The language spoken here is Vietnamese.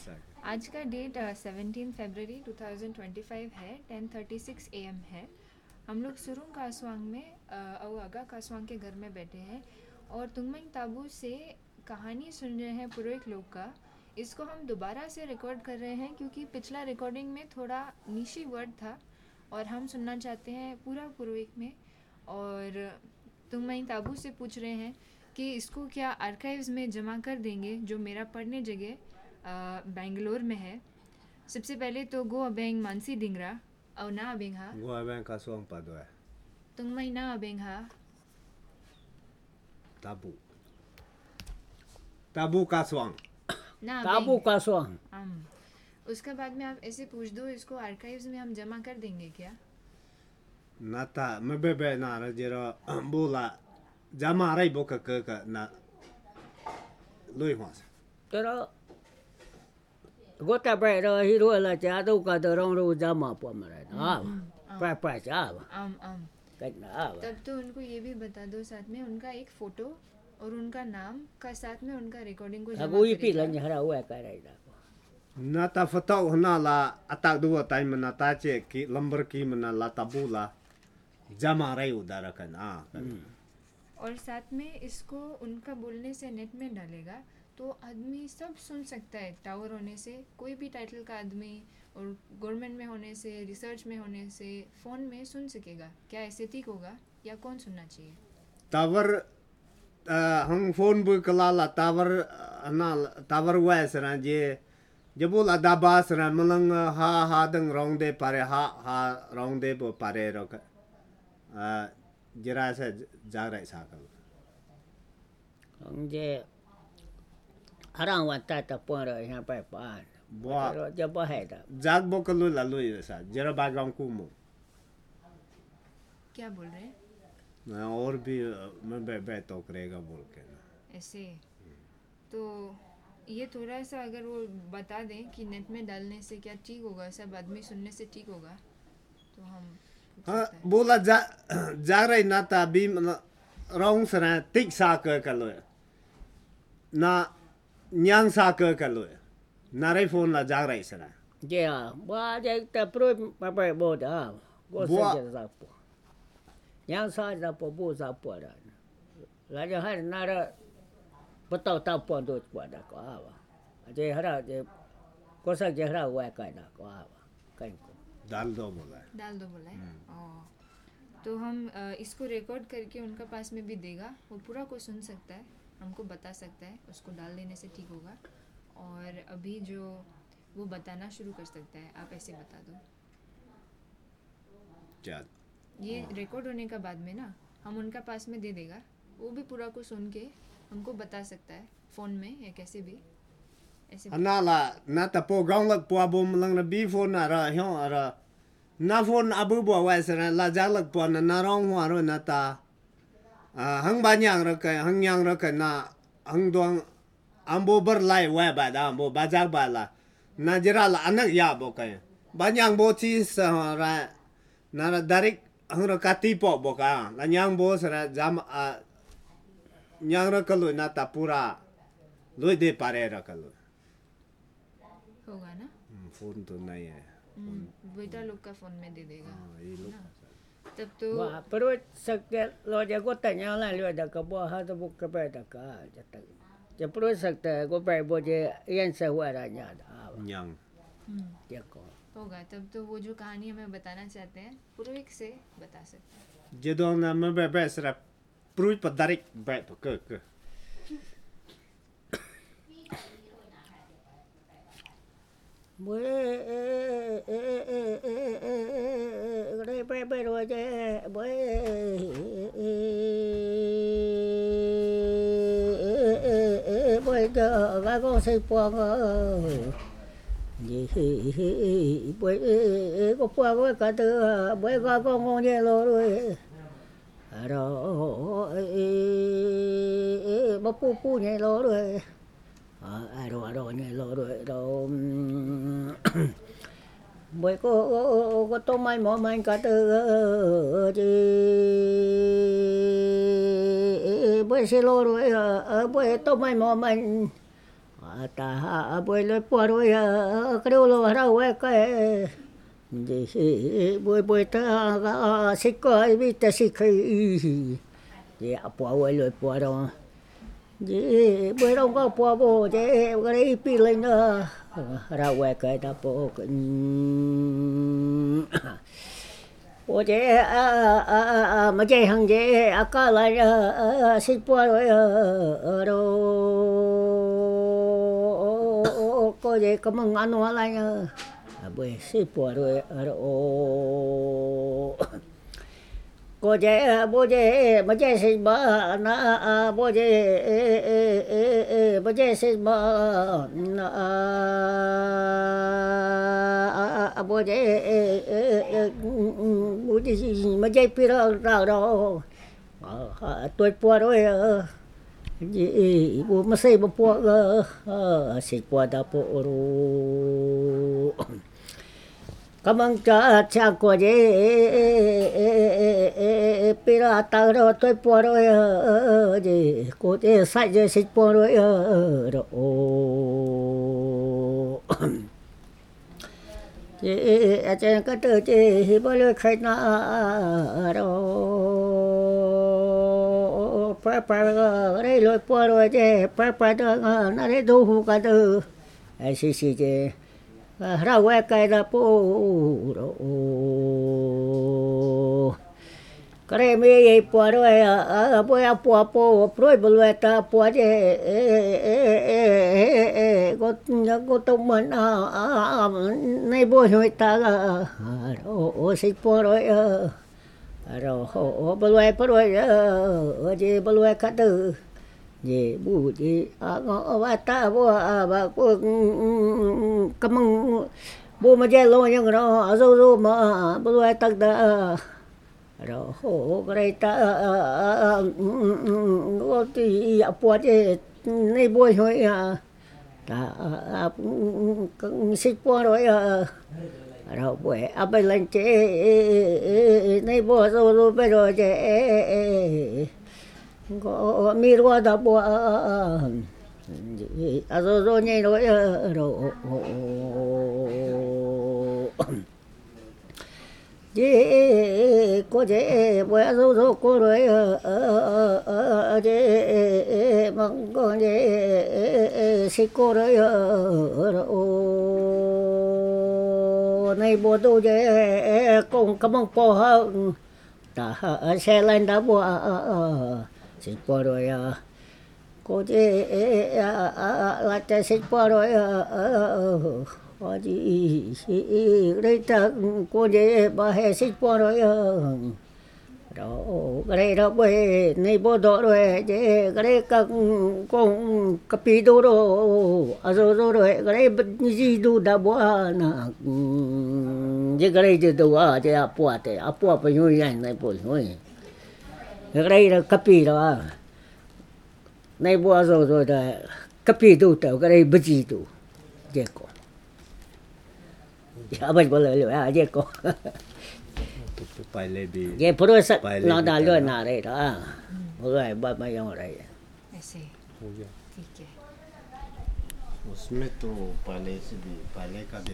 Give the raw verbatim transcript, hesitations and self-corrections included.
आज का date seventeen February two thousand twenty five है, ten thirty six A M है। हम लोग सुरुंग कासवांग में अवागा कासवांग के घर में बैठे हैं और तुंगमंग ताबू से कहानी सुन रहे हैं पुरोहित लोग का। इसको हम दोबारा से रिकॉर्ड कर रहे हैं क्योंकि पिछला रिकॉर्डिंग में थोड़ा निशी वर्ड था और हम सुनना चाहते हैं पूरा पुरोहित में। और तुंगमंग ताबू से पूछ रहे हैं कि इसको क्या आर्काइव्स में जमा कर देंगे, जो मेरा पढ़ने जगह बेंगलोर में है। सबसे पहले तो गो अबेंग मानसी डिंगरा और ना अबेंग हा गो अबेंग कासवांग पादोए तुंगमंग ना अबेंग हा ताबू ताबू कासवांग ना ताबू कासवांग। हम उसके बाद में आप ऐसे पूछ दो, इसको आर्काइव्स में हम जमा कर देंगे क्या? नाता मैं बेबे ना रजेरा बोला जमा रही बोका का ना लोई हुआस तेरा गोता पे रो हीरो ला चादू का तो रों रो जमा पो मरे ना पे पे चाव आम आम कहना आव। तब तो उनको ये भी बता दो साथ में उनका एक फोटो और उनका नाम का साथ में उनका रिकॉर्डिंग को जमा अगो ये पी करेगा। लन हरा हुआ कर रहा है नाता फताव हना ला अता दुआ टाइम ना ताचे की लंबर की मना ला ताबू ला जमा रही उदारा करना। और साथ में इसको उनका बोलने से नेट में डालेगा तो आदमी सब सुन सकता है। टावर होने से कोई भी टाइटल का आदमी और गवर्नमेंट में होने से, रिसर्च में होने से फ़ोन में सुन सकेगा। क्या ऐसे ठीक होगा या कौन सुनना चाहिए? टावर हम फोन बुक कला ला टावर ना टावर वैस ना जे जब बोला दाबास ना मलंग हा हा दंग रोंग दे पारे हा हा रोंग दे बो पारे रोक जरा से जा रहे साकल जे हरा हुआ ता पर यहाँ पे पान बुआ जब है था जाग बो कलु ला लुई सा जरा बागाम कुमो क्या बोल रहे हैं? ना और भी मैं बे बे तो करेगा बोल के ना ऐसे तो ये थोड़ा सा अगर वो बता दें कि नेट में डालने से क्या ठीक होगा, सब आदमी सुनने से ठीक होगा तो हम हाँ बोला जा जा रही ना ता भी रोंग सरा टिक सा कर कलो ना न्यांग सा कर कलो ना रही फोन ला जा रही सरा जे आ बा जे तप्रो पापा बोद आ गो से जे जापो यहाँ सा जापो बो जापो रा राजा हर नारा बताओ तापो दो पड़ा को आवा जे हरा जे कोसा जे हरा हुआ कहना को आवा कहीं को डाल दो बोला डाल दो बोला है। ओ, तो हम अ, इसको रिकॉर्ड करके उनका पास में भी देगा, वो पूरा को सुन सकता है, हमको बता सकता है, उसको डाल देने से ठीक होगा। और अभी जो वो बताना शुरू कर सकता है, आप ऐसे बता दो। क्या ये रिकॉर्ड होने का बाद में ना हम उनका पास में दे देगा, वो भी पूरा को सुन के हमको बता सकता है फ़ोन में या कैसे भी ऐसे। ना ला ना ता पो गांव लग पो बो मलंग ना बी फोन ना रा ह्यो रा ना फोन अबु बो वैस ना ला जा लग पो ना ना रोंग हुआ रो ना ता हंग बान्यांग र के हंग यांग र के ना हंग दोंग अम्बो बर लाई वे बा दा अम्बो बाजाक बा ला ना जरा ला अनक या बो के बान्यांग बो ची स रा ना रा दारिक हंग र काती पो बो का ला न्यांग बो सरा जाम न्यांग र कलो ना ता पूरा लोई दे पारे र कलो होगा ना। फोन तो नहीं है बेटा लोग का फ़ोन में दे देगा ये लोग ना। तब तो Wah, perut sakit lo jago tanya lah lo ada ke bawah tu buka pada ka jatang. Je perut sakit go pai bo je yang sewaranya ada. न्यांग Ya ko. होगा तब तो वो जो कहानी हमें बताना चाहते हैं पुरोहित से बता सकते हैं। जदों ना मैं बे बे सरा प्रूट पर दारिक बे तो क क Boy eh eh eh eh gede pai pai ro je boy eh boy ga ga go sai po ga. Gì boy có po go ka tu boy ga go ngon je lo rồi. Aro eh ba pu pu je lo rồi. À rồi rồi này rồi rồi rồi bởi có có tô mai mỏ mai cả từ chứ bởi xe lô rồi bởi tô mai mỏ mai ta ha bôi lôi bùa rồi cái đâu lo ra quay cái gì bôi bôi ta xích coi biết ta xích cái gì bùa quay lôi bùa rồi gì bôi đâu có bùa bùa chứ cái đấy pi lên nữa ra quay cái ta bùa bố chế mà chế hàng chế có lại xích bùa rồi đâu có chế có mong ăn hoa lại bữa xích bùa rồi đâu có chế bố chế mà chế xích bùa na bố chế bố chế xích bùa bố chế bố chế mà chế pi ra ra đâu tôi bùa rồi gì bố mà xây bố bùa xích bùa đã bùa rồi cảm ơn cha cha của chị pi ra ta rồi tôi bùa rồi gì cô chị sai gì xích bùa rồi rồi chị trên cái từ chị bao nhiêu khai na rồi phải phải đây lối bùa rồi chị phải phải đó nó đấy đủ hú cả từ ai xí xí chị ra quay cái đó bùa rồi cái này mấy bùa rồi bùa bùa bùa rồi bùa rồi ta bùa chứ có có tông mình này bùa rồi ta rồi xích bùa rồi rồi bùa rồi bùa rồi chứ bùa rồi cả từ gì bùa gì ngõ ta bùa bà bùa cầm bùa mà chơi lo nhưng nó rồi rồi mà bùa rồi tắc đó rồi hổ cái này ta có thì bùa chứ này bùa thôi ta xích bùa rồi rồi bùa à bây lên chế này bùa rồi rồi bây giờ chế có mi rồi ta bùa à rồi rồi nhảy rồi rồi chế có chế bữa rồi rồi có rồi chế mong con chế xích cô rồi này bữa tôi chế cùng cảm ơn cô hơn ta xe lên đã bữa xích cô rồi cô chế là chế xích cô rồi có gì đây ta cô chế bà hè xích bùa rồi đó cái này đó bê này bố đó rồi chế cái này các con cà pi đồ rồi à rồi rồi rồi cái này gì đồ đã bùa na chế cái này chế đồ à chế à bùa thế à bùa phải nuôi anh này bùa nuôi cái này là cà pi đó này bùa rồi rồi đó cà pi đồ tao cái này bự gì đồ chế có à bây giờ lời à chứ có cái proses nó đã luôn nào đây đó rồi bao bao nhiêu đây ऐसे ठीक है उसमें तो पहले से भी पहले का भी